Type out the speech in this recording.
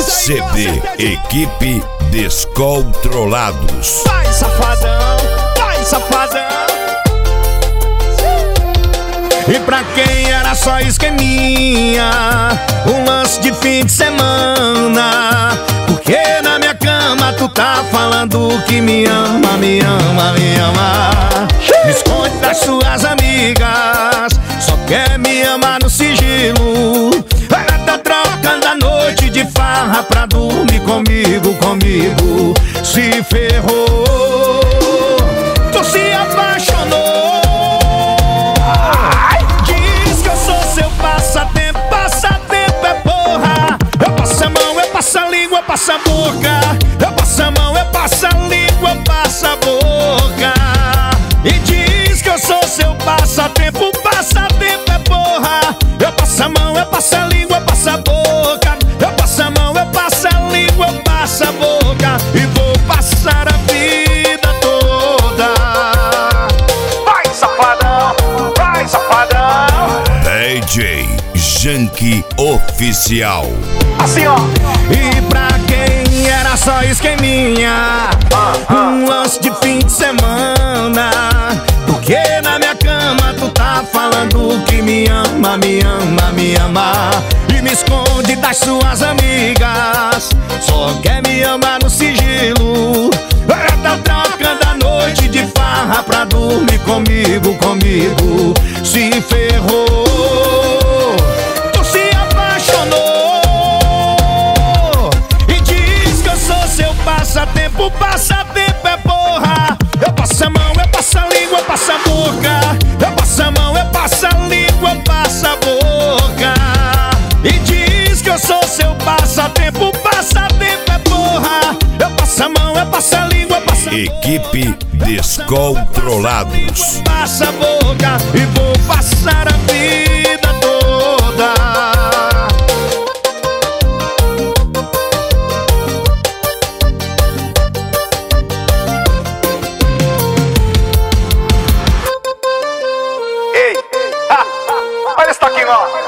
CD Equipe Descontrolados. Vai, safadão, vai, safadão. E pra quem era só esqueminha, um lance de fim de semana. Porque na minha cama tu tá falando que me ama, me ama, me ama. Me esconde das suas amigas, só quer me amar no sigilo. Ela tá trocando a noite de farra pra dormir comigo, comigo. Se ferrou, tu se apaixonou. Diz que eu sou seu passatempo, passatempo é porra. Eu passo a mão, eu passo a língua, eu passo a boca. Eu passo a mão, eu passo a língua, eu passo a boca. E diz que eu sou seu passatempo, passatempo é porra. Eu passo a mão, eu passo a língua, eu passo a boca. Eu passo a mão, eu passo a língua, eu passo a boca. E vou passar a vida toda. Vai, safadão, vai, safadão. DJ Janky Oficial. Assim, ó. E pra quem era só esqueminha, um lance de fim de semana. Porque na minha cama tu tá falando que me ama, me ama, me ama. E me esconde das suas amigas, só quer me amar no sigilo. Ela tá trocando a noite de farra pra dormir comigo, comigo. Se ferrou, tu se apaixonou. E diz que eu sou seu passatempo, passatempo é porra. Eu passo a mão, eu passo a língua, eu passo a boca. Eu passo a mão, eu passo a língua, eu passo a boca. E diz que eu sou seu passatempo, passatempo é porra. Eu passo a mão, eu passo a língua, eu passo a Equipe Descontrolados. Passa a boca e vou passar a vida toda. Ei, olha esse toquinho, ó.